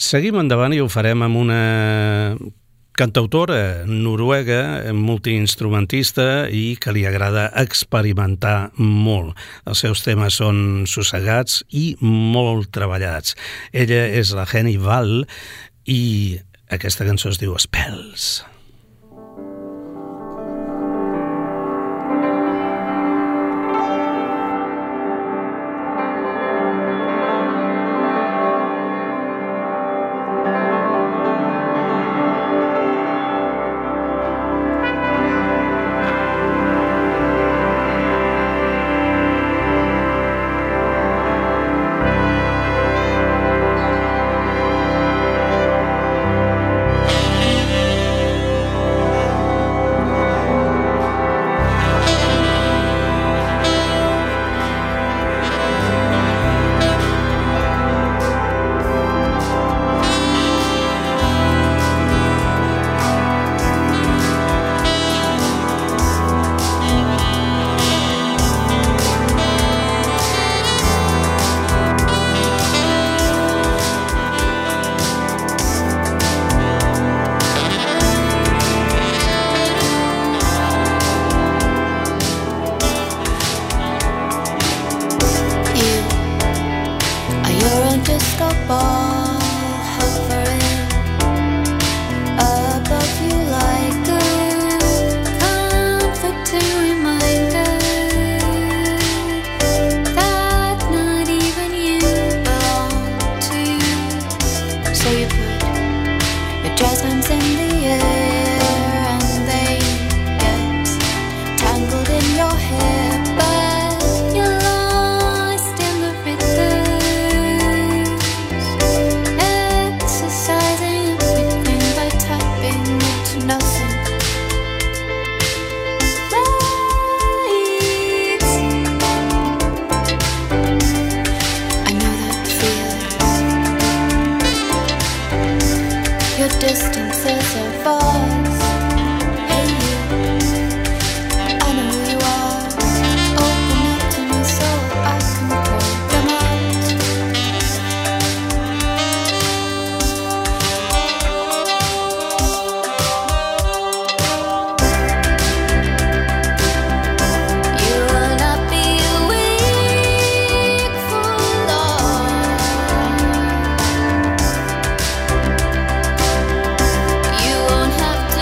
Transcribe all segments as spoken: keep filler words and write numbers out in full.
Seguim endavant i ho farem amb una cantautora noruega, multiinstrumentista i que li agrada experimentar molt. Els seus temes són sossegats i molt treballats. Ella és la Henny Wahl i aquesta cançó es diu Spells. You won't have to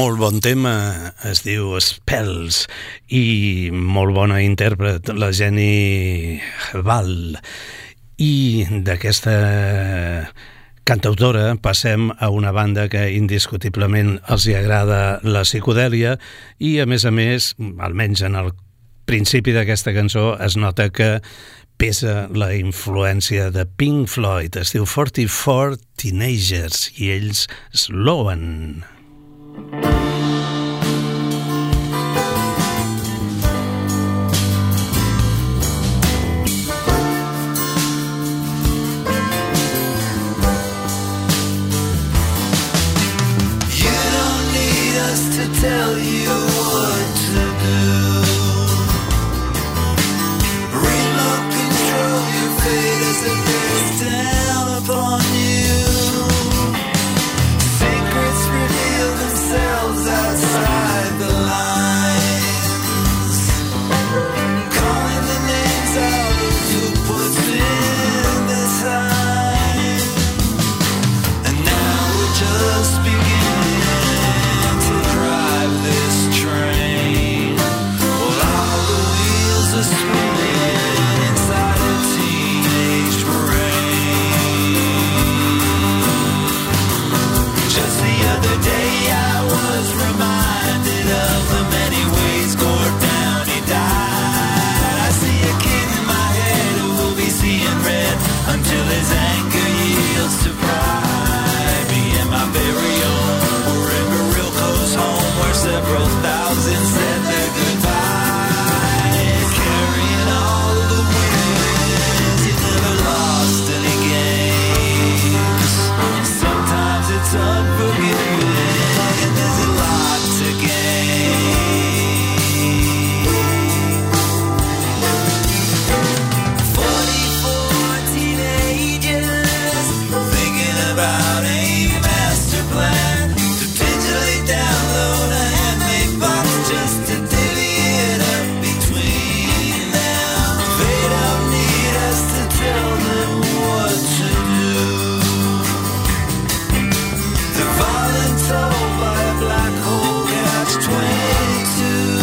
Molt bon tema, es diu Spells, i molt bona intèrpret, la Jenny Val. I d'aquesta cantautora passem a una banda que indiscutiblement els hi agrada la psicodèlia i, a més a més, almenys en el principi d'aquesta cançó, es nota que pesa la influència de Pink Floyd. Es diu forty-four Teenagers i ells Sloan. Tell you what to do. Remote control your fate as it bears down upon you. Secrets reveal themselves outside the lines, calling the names out of who puts in the time. And now we're just beginning this train. Well, all the wheels are spinning inside a teenage brain. Just the other day I was reminded of the many ways Gord Downie died. I see a kid in my head who will be seeing red until his anger yields to pride. Me and my very own forever real close home, where several thousand said their goodbyes, carrying all the wins. You never lost any games. Sometimes it's unforgiving, and there's a lot to gain. Forty-four teenagers thinking about a master plan to digitally download a just to divvy it up between them. They don't need us to tell them what to do. They're voluntold by a black hole catch twenty-two.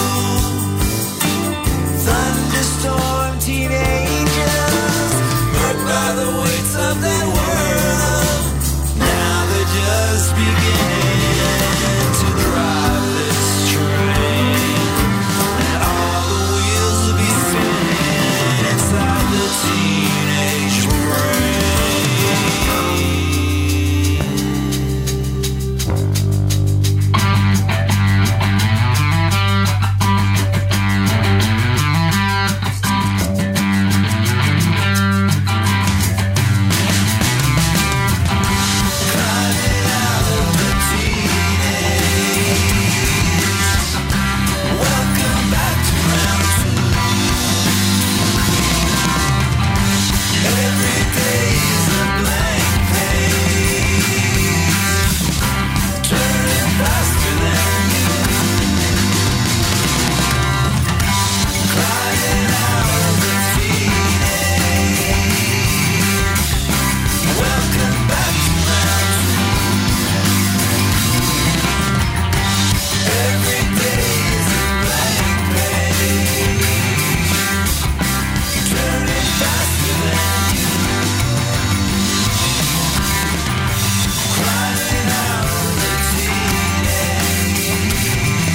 Thunderstorm teenagers, murked by the weights of that world. Now they're just beginning to drive this train, and all the wheels will be spinning inside the teenage brain. Climbing out of the teenage, welcome back to round two. Every day is a blank page, turning faster than you. Climbing out of the teenage, welcome back to round two. Every day is a blank page, turning faster than you. Climbing out of the teenage,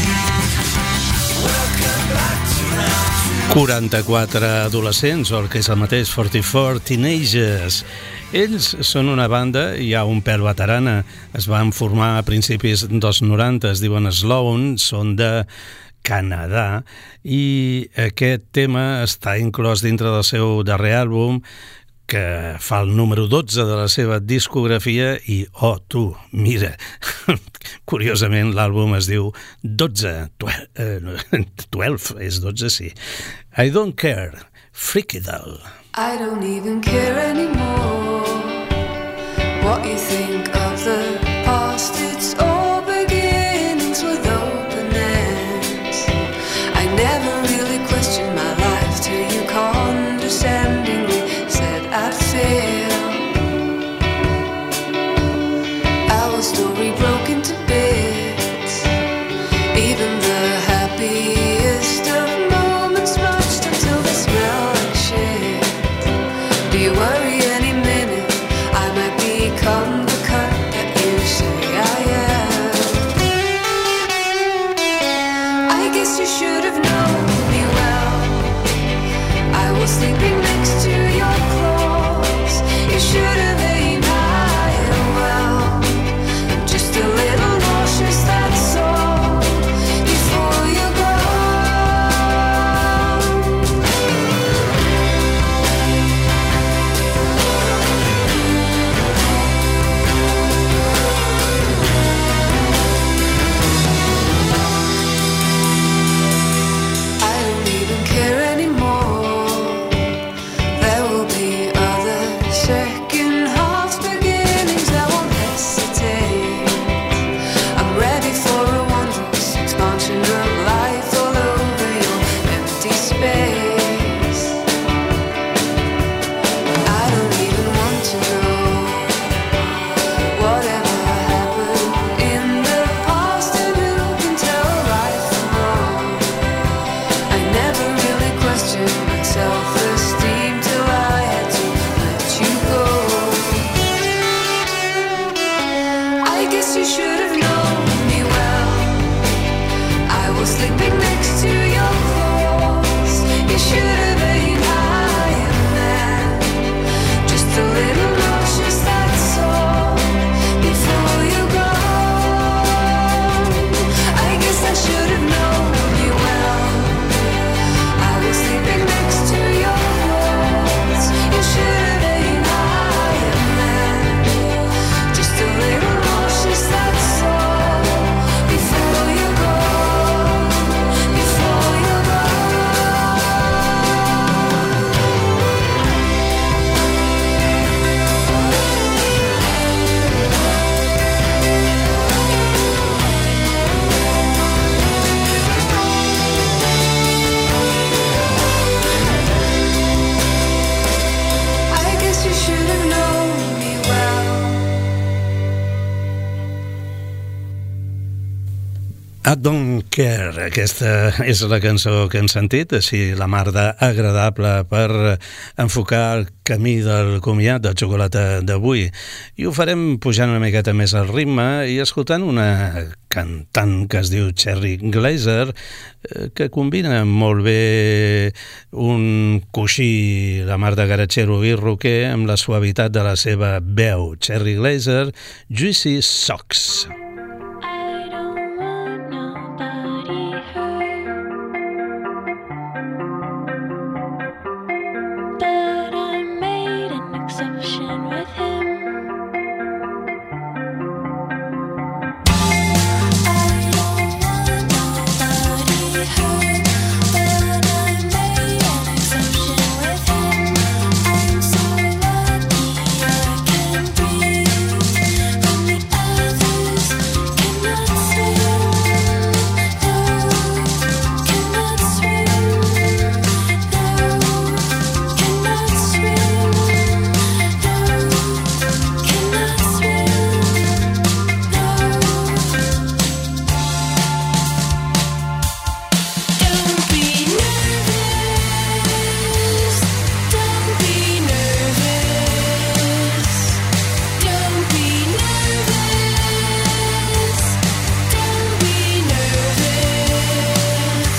welcome back to round two. quaranta-quatre adolescents, o el que és el mateix, forty-four Teenagers. Ells són una banda ja un pèl veterana, es van formar a principis dels noranta, es diuen Sloan, són de Canadà, i aquest tema està inclòs dintre del seu darrer àlbum, que fa el número dotze de la seva discografia, i, oh, tu, mira, curiosament l'àlbum es diu dotze, twelve, és dotze, sí. I Don't Care, Freaky-Doll. I don't even care anymore what you think of the past. It's all beginnings with open ends. I never really questioned my life till you condescendingly said I'd fail. Our story broke into bits. self-esteem till I had to let you go. I guess you should have known me well. I was sleeping next to your clothes. You should have been higher than just a little nauseous, that's all. Before you go, I guess I should have known you well. I was sleeping next to your clothes. You should have been higher than just a little nauseous, that's all. Before you go, before you go. I guess you should have known me well. I Don't Care, aquesta és la cançó que hem sentit, així la mar d'agradable per enfocar el camí del comiat de xocolata d'avui. I ho farem pujant una miqueta més al ritme i escoltant una cantant que es diu Cherry Glazerr, que combina molt bé un coixí, la mar de garatxero i roquer, amb la suavitat de la seva veu. Cherry Glazerr, Juicy Socks. I don't want nobody hurt, but I made an exception with him. I don't want nobody hurt, but I made an exception with him. I'm so lucky I can breathe when the others cannot swim. No, cannot swim. No, cannot swim. No, cannot swim. Don't be nervous. Don't be nervous. Don't be nervous. Don't be nervous.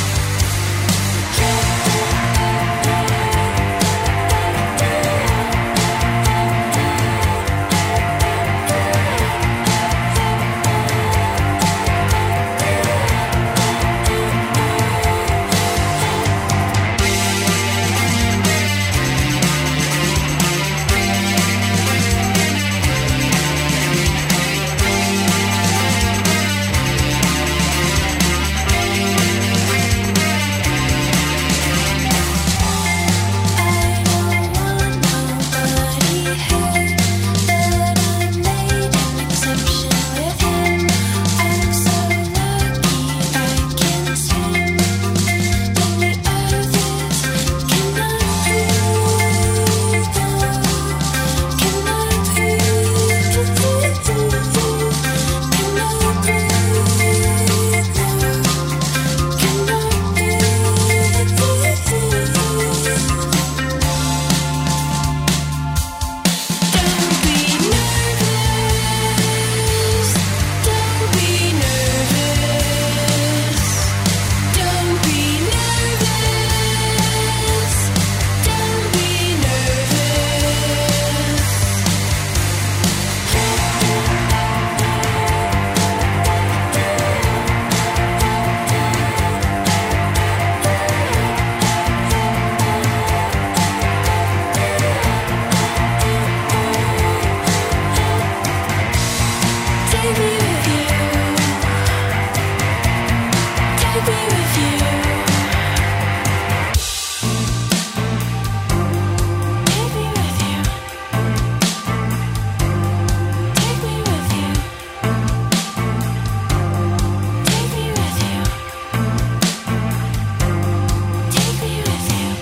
I don't want nobody hurt, but I made an exception with him. I'm so lucky I can swim when the others cannot breathe. Cannot breathe. Cannot Take me with you. Take me with you. Take me with you. Take me with you. Take me with you. Take me with you.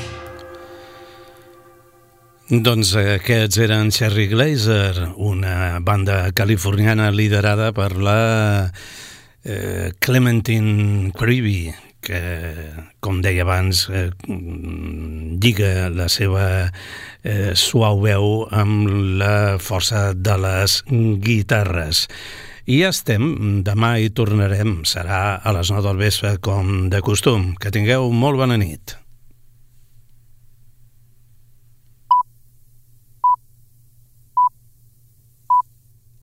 Doncs aquests eren Cherry Glazerr, una banda californiana liderada per la eh, Clementine Creevy, que, com deia abans, eh, lliga la seva eh, suau veu amb la força de les guitarres. I ja estem, demà hi tornarem, serà a les nou del vespre com de costum. Que tingueu molt bona nit.